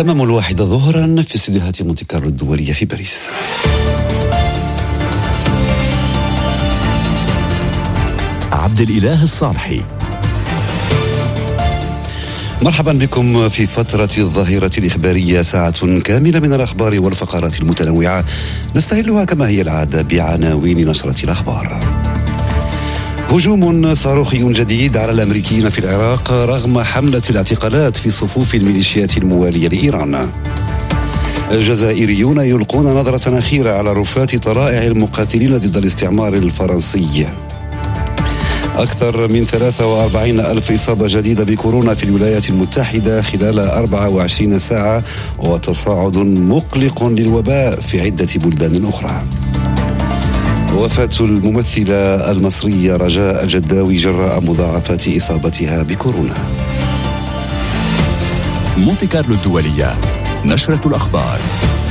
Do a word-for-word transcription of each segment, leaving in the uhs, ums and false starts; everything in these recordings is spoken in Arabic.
تمام الواحدة ظهرا في استديوهات مونتي كارلو الدولية في باريس. عبد الإله الصالحي. مرحبا بكم في فترة الظهيرة الإخبارية، ساعة كاملة من الأخبار والفقرات المتنوعة نستهلها كما هي العادة بعناوين نشرة الأخبار. هجوم صاروخي جديد على الأمريكيين في العراق رغم حملة الاعتقالات في صفوف الميليشيات الموالية لإيران. الجزائريون يلقون نظرة أخيرة على رفات طلائع المقاتلين ضد الاستعمار الفرنسي. أكثر من ثلاثة وأربعين ألف إصابة جديدة بكورونا في الولايات المتحدة خلال أربع وعشرين ساعة، وتصاعد مقلق للوباء في عدة بلدان أخرى. وفاة الممثلة المصرية رجاء الجداوي جراء مضاعفات إصابتها بكورونا. مونتي كارلو الدولية، نشرة الأخبار.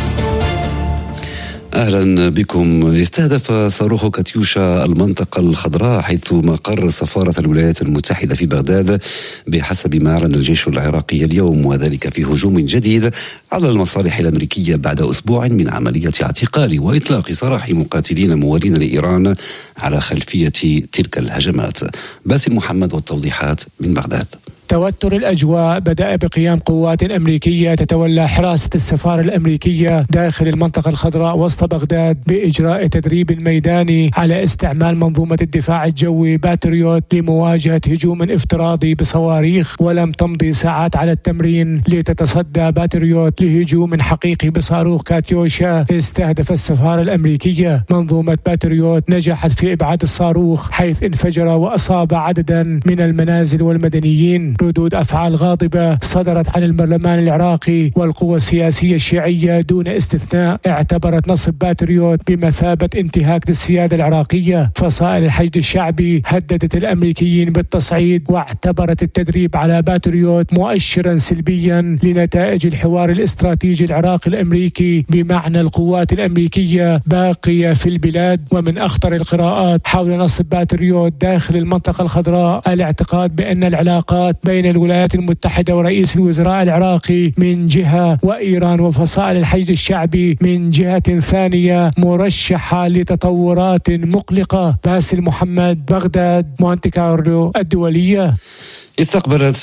أهلا بكم. استهدف صاروخ كاتيوشا المنطقة الخضراء حيث مقر سفارة الولايات المتحدة في بغداد بحسب ما أعلن الجيش العراقي اليوم، وذلك في هجوم جديد على المصالح الأمريكية بعد أسبوع من عملية اعتقال وإطلاق سراح مقاتلين موالين لإيران على خلفية تلك الهجمات. باسم محمد والتوضيحات من بغداد. توتر الأجواء بدأ بقيام قوات أمريكية تتولى حراسة السفارة الأمريكية داخل المنطقة الخضراء وسط بغداد بإجراء تدريب ميداني على استعمال منظومة الدفاع الجوي باتريوت لمواجهة هجوم افتراضي بصواريخ. ولم تمضي ساعات على التمرين لتتصدى باتريوت لهجوم حقيقي بصاروخ كاتيوشا استهدف السفارة الأمريكية. منظومة باتريوت نجحت في إبعاد الصاروخ حيث انفجر وأصاب عددا من المنازل والمدنيين. ردود أفعال غاضبة صدرت عن البرلمان العراقي والقوى السياسية الشيعية دون استثناء اعتبرت نصب باتريوت بمثابة انتهاك للسيادة العراقية. فصائل الحشد الشعبي هددت الأمريكيين بالتصعيد واعتبرت التدريب على باتريوت مؤشرا سلبيا لنتائج الحوار الاستراتيجي العراقي الأمريكي، بمعنى القوات الأمريكية باقية في البلاد. ومن أخطر القراءات حول نصب باتريوت داخل المنطقة الخضراء الاعتقاد بأن العلاقات بين الولايات المتحدة ورئيس الوزراء العراقي من جهة وإيران وفصائل الحشد الشعبي من جهة ثانية مرشحة لتطورات مقلقة. باسل محمد، بغداد، مونتي كارلو الدولية. استقبلت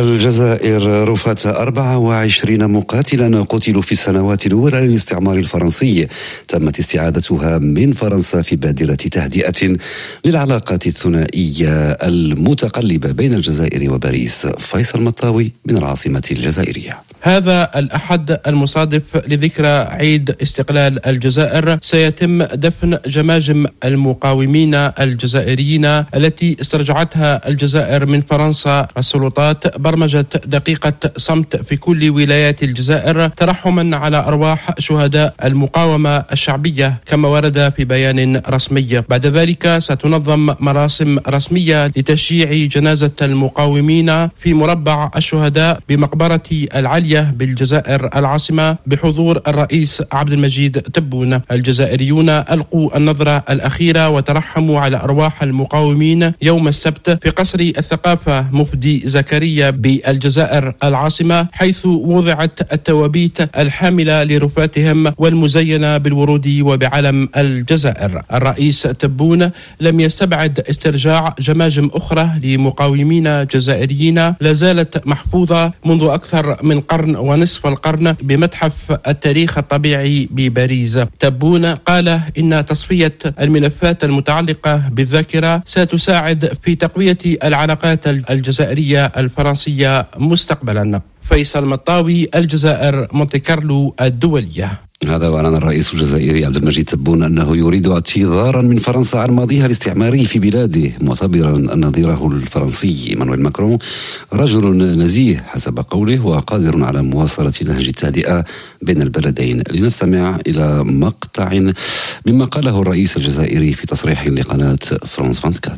الجزائر رفات أربعة وعشرين مقاتلا قتلوا في السنوات الأولى للاستعمار الفرنسي. تمت استعادتها من فرنسا في بادرة تهدئة للعلاقات الثنائية المتقلبة بين الجزائر وباريس. فيصل مطاوي من العاصمة الجزائرية. هذا الأحد المصادف لذكرى عيد استقلال الجزائر سيتم دفن جماجم المقاومين الجزائريين التي استرجعتها الجزائر من فرنسا. السلطات برمجت دقيقة صمت في كل ولايات الجزائر ترحما على أرواح شهداء المقاومة الشعبية كما ورد في بيان رسمي. بعد ذلك ستنظم مراسم رسمية لتشييع جنازة المقاومين في مربع الشهداء بمقبرة العليا بالجزائر العاصمة بحضور الرئيس عبد المجيد تبون. الجزائريون ألقوا النظرة الأخيرة وترحموا على أرواح المقاومين يوم السبت في قصر الثقافة مفدي زكريا بالجزائر العاصمة، حيث وضعت التوابيت الحاملة لرفاتهم والمزينة بالورود وبعلم الجزائر. الرئيس تبون لم يستبعد استرجاع جماجم أخرى لمقاومين جزائريين لازالت محفوظة منذ أكثر من قرن ونصف القرن بمتحف التاريخ الطبيعي بباريس. تبون قال إن تصفية الملفات المتعلقة بالذاكرة ستساعد في تقوية العلاقات الجزائرية الفرنسية مستقبلا. فيصل مطاوي، الجزائر، مونتي كارلو الدولية. هذا وأعلن الرئيس الجزائري عبد المجيد تبون أنه يريد اعتذارا من فرنسا عن ماضيها الاستعماري في بلاده، معتبرا أن نظيره الفرنسي إيمانويل ماكرون رجل نزيه حسب قوله وقادر على مواصلة نهج التهدئة بين البلدين. لنستمع إلى مقطع مما قاله الرئيس الجزائري في تصريح لقناة فرانس أربعة وعشرين.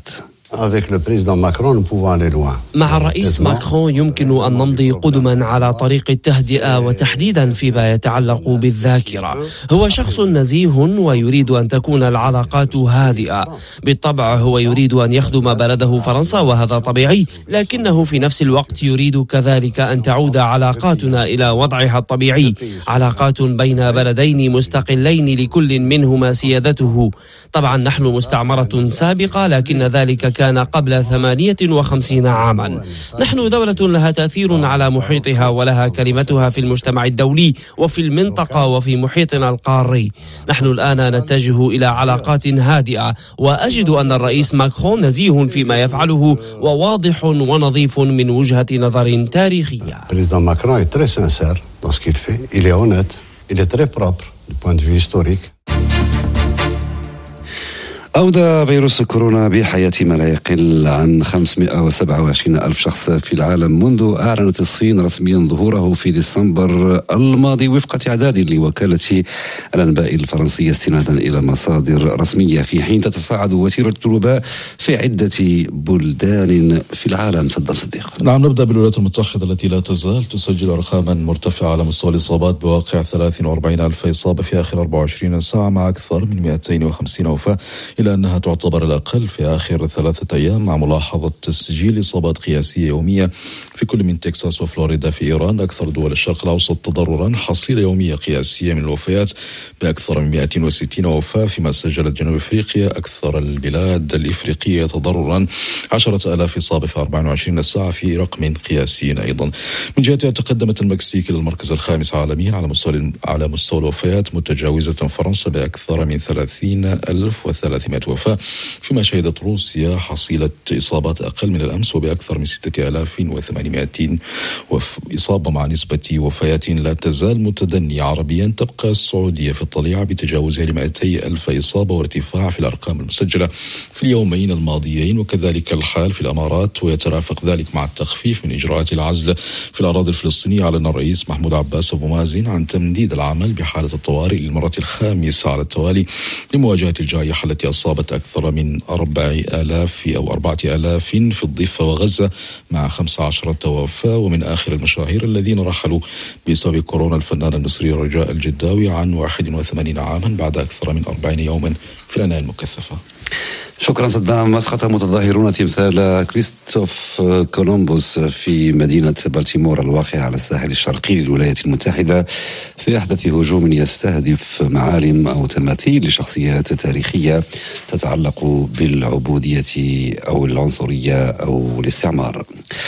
مع الرئيس ماكرون يمكن أن نمضي قدما على طريق التهدئة، وتحديدا فيما يتعلق بالذاكرة. هو شخص نزيه ويريد أن تكون العلاقات هادئة. بالطبع هو يريد أن يخدم بلده فرنسا، وهذا طبيعي، لكنه في نفس الوقت يريد كذلك أن تعود علاقاتنا إلى وضعها الطبيعي، علاقات بين بلدين مستقلين لكل منهما سيادته. طبعا نحن مستعمرة سابقة، لكن ذلك كان قبل ثمانية وخمسين عاما. نحن دولة لها تأثير على محيطها ولها كلمتها في المجتمع الدولي وفي المنطقة وفي محيطنا القاري. نحن الآن نتجه إلى علاقات هادئة، وأجد أن الرئيس ماكرون نزيه فيما يفعله وواضح ونظيف من وجهة نظر تاريخية. أودى فيروس كورونا بحياة ما لا يقل عن خمسمائة وسبعة وعشرين ألف شخص في العالم منذ أعلنت الصين رسميا ظهوره في ديسمبر الماضي وفق تعداد لوكالة الأنباء الفرنسية استنادا إلى مصادر رسمية، في حين تتصاعد وتيرة الوباء في عدة بلدان في العالم. صدام صديق. نعم، نبدأ بالولايات المتحدة التي لا تزال تسجل أرقاما مرتفعة على مستوى الإصابات بواقع ثلاثة وأربعين ألف إصابة في آخر أربعة وعشرين ساعة، مع أكثر من مئتين وخمسين وفاة، إلى أنها تعتبر الأقل في آخر ثلاثة أيام، مع ملاحظة تسجيل إصابات قياسية يومية في كل من تكساس وفلوريدا في إيران، أكثر دول الشرق الأوسط تضررا، حصيلة يومية قياسية من الوفيات بأكثر من مئتين وستين وفاة، فيما سجلت جنوب أفريقيا أكثر البلاد الإفريقية تضررا، عشرة آلاف إصابة في أربع وعشرين ساعة في رقم قياسي أيضا. من جهتها تقدمت المكسيك إلى المركز الخامس عالميا على مستوى على مستوى الوفيات، متجاوزة فرنسا بأكثر من ثلاثين ألف وثلاثمائة وفاة، فيما شهدت روسيا حصيلة إصابات أقل من الأمس وبأكثر من ستة آلاف وثمانمائة إصابة، مع نسبة وفيات لا تزال متدنية. عربيا تبقى السعودية في الطليعة بتجاوزها لمئتي ألف إصابة وارتفاع في الأرقام المسجلة في اليومين الماضيين، وكذلك الحال في الأمارات، ويترافق ذلك مع التخفيف من إجراءات العزل في الأراضي الفلسطينية. أعلن الرئيس محمود عباس أبو مازن عن تمديد العمل بحالة الطوارئ للمرة الخامسة على التوالي لمواجهة الجائحة التي أصابت أكثر من أربع آلاف أو أربعة آلاف في الضفة وغزة، مع خمسة عشر توفى. ومن آخر المشاهير الذين رحلوا بسبب كورونا الفنان المصري رجاء الجداوي عن واحد وثمانين عاما بعد أكثر من أربعين يوما في العناية المكثفة. شكرا صدام. أسقط متظاهرون تمثال كريستوف كولومبوس في مدينة بالتيمور الواقعة على الساحل الشرقي للولايات المتحدة في أحدث هجوم يستهدف معالم أو تماثيل لشخصيات تاريخية تتعلق بالعبودية أو العنصرية أو الاستعمار.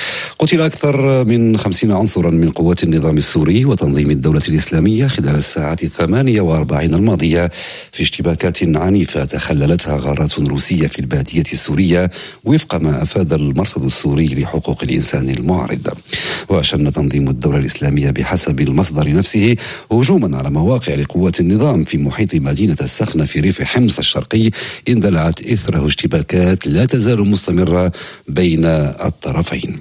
قتل أكثر من خمسين عنصرا من قوات النظام السوري وتنظيم الدولة الإسلامية خلال الساعات الثمانية وأربعين الماضية في اشتباكات عنيفة تخللتها غارات روسية في البادية السورية، وفق ما أفاد المرصد السوري لحقوق الإنسان المعارض. وأشن تنظيم الدولة الإسلامية بحسب المصدر نفسه هجوما على مواقع لقوات النظام في محيط مدينة السخنة في ريف حمص الشرقي اندلعت إثره اشتباكات لا تزال مستمرة بين الطرفين.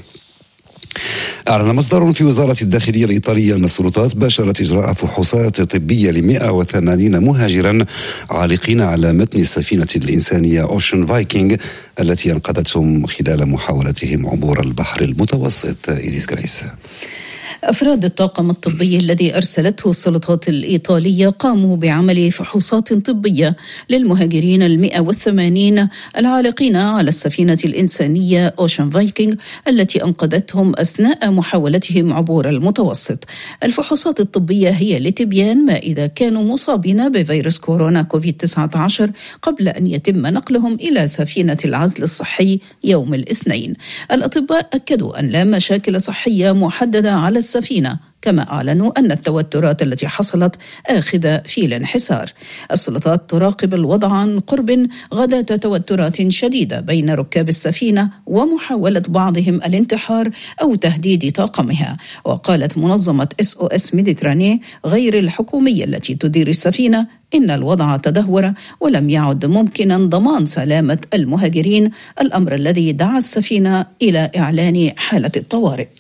أعلن مصدر في وزارة الداخلية الإيطالية أن السلطات باشرت إجراء فحوصات طبية ل مئة وثمانين مهاجرا عالقين على متن السفينة الإنسانية أوشن فايكنج التي أنقذتهم خلال محاولتهم عبور البحر المتوسط. إيزيس جريس. أفراد الطاقم الطبي الذي أرسلته السلطات الإيطالية قاموا بعمل فحوصات طبية للمهاجرين المئة والثمانين العالقين على السفينة الإنسانية أوشن فايكنج التي أنقذتهم أثناء محاولتهم عبور المتوسط. الفحوصات الطبية هي لتبيان ما إذا كانوا مصابين بفيروس كورونا كوفيد تسعة عشر قبل أن يتم نقلهم إلى سفينة العزل الصحي يوم الاثنين. الأطباء أكدوا أن لا مشاكل صحية محددة على السفينة، كما أعلنوا أن التوترات التي حصلت آخذة في الانحسار. السلطات تراقب الوضع عن قرب غدا توترات شديدة بين ركاب السفينة ومحاولة بعضهم الانتحار أو تهديد طاقمها. وقالت منظمة إس أو إس ميديتراني غير الحكومية التي تدير السفينة إن الوضع تدهور ولم يعد ممكنا ضمان سلامة المهاجرين، الأمر الذي دعا السفينة إلى إعلان حالة الطوارئ.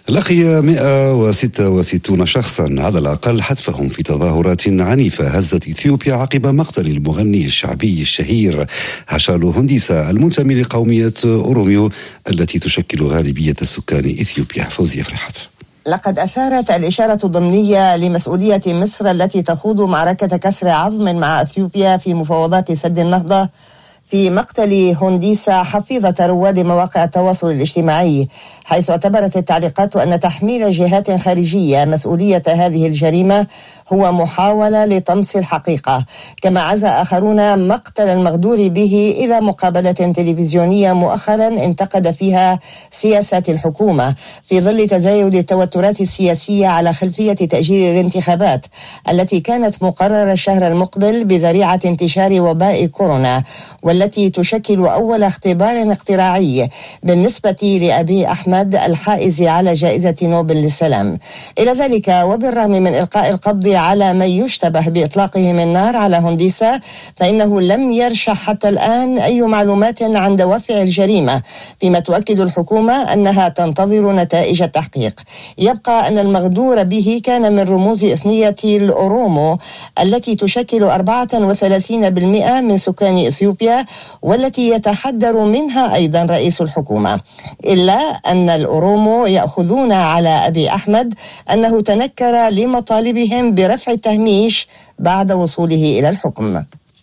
لقي مئة وستة وستين شخصا على الأقل حتفهم في تظاهرات عنيفة هزت إثيوبيا عقب مقتل المغني الشعبي الشهير هاشالو هونديسا المنتمي لقومية أوروميو التي تشكل غالبية سكان إثيوبيا. فوزية فرحات. لقد أشارت الإشارة الضمنية لمسؤولية مصر التي تخوض معركة كسر عظم مع أثيوبيا في مفاوضات سد النهضة في مقتل هونديسا حفيظة رواد مواقع التواصل الاجتماعي، حيث اعتبرت التعليقات أن تحميل جهات خارجية مسؤولية هذه الجريمة هو محاولة لطمس الحقيقة. كما عزى آخرون مقتل المغدور به إلى مقابلة تلفزيونية مؤخرا انتقد فيها سياسات الحكومة في ظل تزايد التوترات السياسية على خلفية تأجيل الانتخابات التي كانت مقررة الشهر المقبل بذريعة انتشار وباء كورونا، والتي تشكل أول اختبار اقتراعي بالنسبة لأبي أحمد الحائز على جائزة نوبل للسلام. إلى ذلك وبالرغم من إلقاء القبض على من يشتبه بإطلاقهم النار على هونديسا، فإنه لم يرشح حتى الآن أي معلومات عن دوافع الجريمة، فيما تؤكد الحكومة أنها تنتظر نتائج التحقيق. يبقى أن المغدور به كان من رموز إثنية الأورومو التي تشكل أربعة وثلاثين بالمئة من سكان إثيوبيا، والتي يتحدر منها أيضا رئيس الحكومة. إلا أن الأورومو يأخذون على أبي أحمد أنه تنكر لمطالبهم برفع التهميش بعد وصوله إلى الحكم.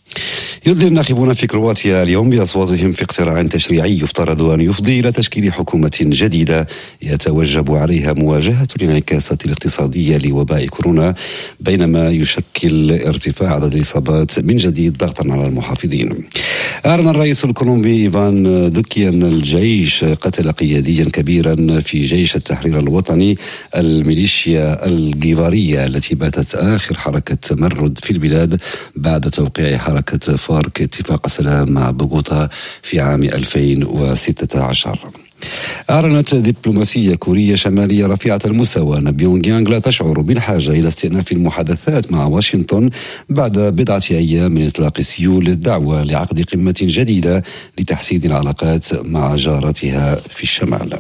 يدلي الناخبون في كرواتيا اليوم بأصواتهم في اقتراع تشريعي يفترض أن يفضي إلى تشكيل حكومة جديدة يتوجب عليها مواجهة الانعكاسات الاقتصادية لوباء كورونا، بينما يشكل ارتفاع عدد الإصابات من جديد ضغطا على المحافظين. أعلن الرئيس الكولومبي إيفان دوكي أن الجيش قتل قياديا كبيرا في جيش التحرير الوطني الميليشيا الجيفارية التي باتت آخر حركة تمرد في البلاد بعد توقيع حركة فارك اتفاق سلام مع بوغوتا في عام ألفين وستة عشر. أعلنت دبلوماسية كورية شمالية رفيعة المستوى أن بيونغ يانغ لا تشعر بالحاجة إلى استئناف المحادثات مع واشنطن بعد بضعة أيام من إطلاق سيول الدعوة لعقد قمة جديدة لتحسين العلاقات مع جارتها في الشمال.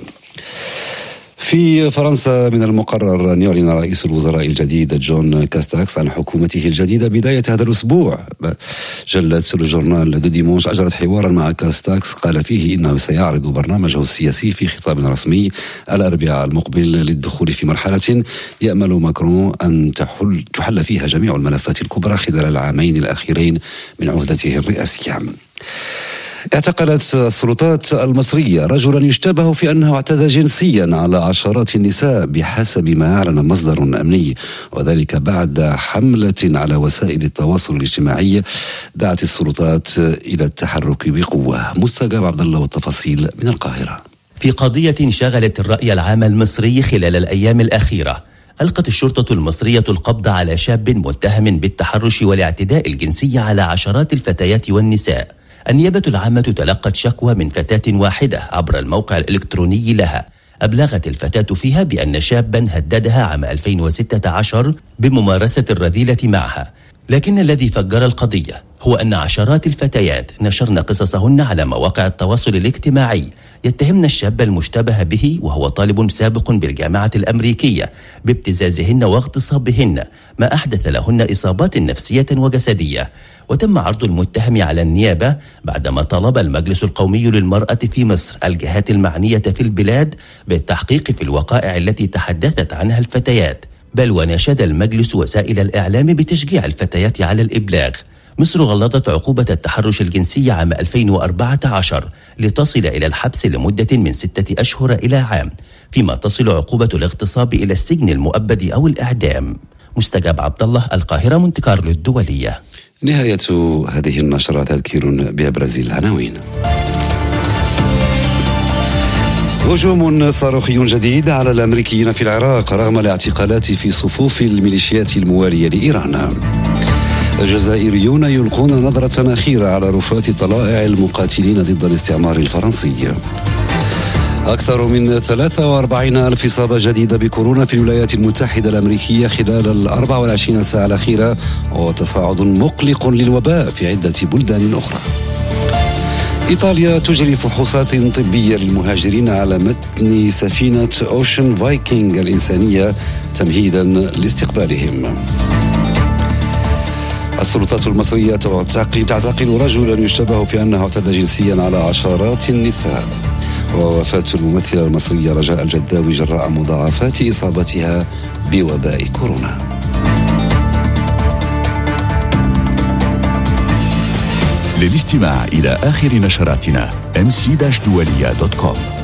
في فرنسا من المقرر أن يعلن رئيس الوزراء الجديد جون كاستاكس عن حكومته الجديدة بداية هذا الأسبوع. جلة الجورنال دو ديمونش أجرت حوارا مع كاستاكس قال فيه إنه سيعرض برنامجه السياسي في خطاب رسمي الأربعاء المقبل للدخول في مرحلة يأمل ماكرون أن تحل, تحل فيها جميع الملفات الكبرى خلال العامين الأخيرين من عهدته الرئاسية. اعتقلت السلطات المصرية رجلا يشتبه في أنه اعتدى جنسيا على عشرات النساء بحسب ما أعلن مصدر أمني، وذلك بعد حملة على وسائل التواصل الاجتماعي دعت السلطات إلى التحرك بقوة. مستجاب عبد الله والتفاصيل من القاهرة. في قضية شغلت الرأي العام المصري خلال الأيام الأخيرة، ألقت الشرطة المصرية القبض على شاب متهم بالتحرش والاعتداء الجنسي على عشرات الفتيات والنساء. النيابة العامة تلقت شكوى من فتاة واحدة عبر الموقع الإلكتروني لها، أبلغت الفتاة فيها بأن شابا هددها عام ألفين وستة عشر بممارسة الرذيلة معها. لكن الذي فجر القضية هو أن عشرات الفتيات نشرن قصصهن على مواقع التواصل الاجتماعي يتهمن الشاب المشتبه به وهو طالب سابق بالجامعة الأمريكية بابتزازهن واغتصابهن، ما أحدث لهن إصابات نفسية وجسدية. وتم عرض المتهم على النيابة بعدما طلب المجلس القومي للمرأة في مصر الجهات المعنية في البلاد بالتحقيق في الوقائع التي تحدثت عنها الفتيات، بل وناشد المجلس وسائل الإعلام بتشجيع الفتيات على الإبلاغ. مصر غلظت عقوبة التحرش الجنسي عام ألفين وأربعة عشر لتصل إلى الحبس لمدة من ستة أشهر إلى عام، فيما تصل عقوبة الاغتصاب إلى السجن المؤبد أو الإعدام. مستجاب عبد الله، القاهرة، مونتي كارلو الدولية. نهاية هذه النشرة تذكير بأبرز العناوين. هجوم صاروخي جديد على الأمريكيين في العراق رغم الاعتقالات في صفوف الميليشيات الموالية لإيران. الجزائريون يلقون نظرة أخيرة على رفات طلائع المقاتلين ضد الاستعمار الفرنسي. أكثر من ثلاثة وأربعين ألف إصابة جديدة بكورونا في الولايات المتحدة الأمريكية خلال الأربع والعشرين ساعة الأخيرة، وتصاعد مقلق للوباء في عدة بلدان أخرى. إيطاليا تجري فحوصات طبية للمهاجرين على متن سفينة أوشن فايكينغ الإنسانية تمهيدا لاستقبالهم. السلطات المصرية تعتقل رجلا يشتبه في أنه اعتدى جنسيا على عشرات النساء. ووفاة الممثلة المصرية رجاء الجداوي جراء مضاعفات إصابتها بوباء كورونا. للاستماع إلى آخر نشراتنا إم سي دولية دوت كوم.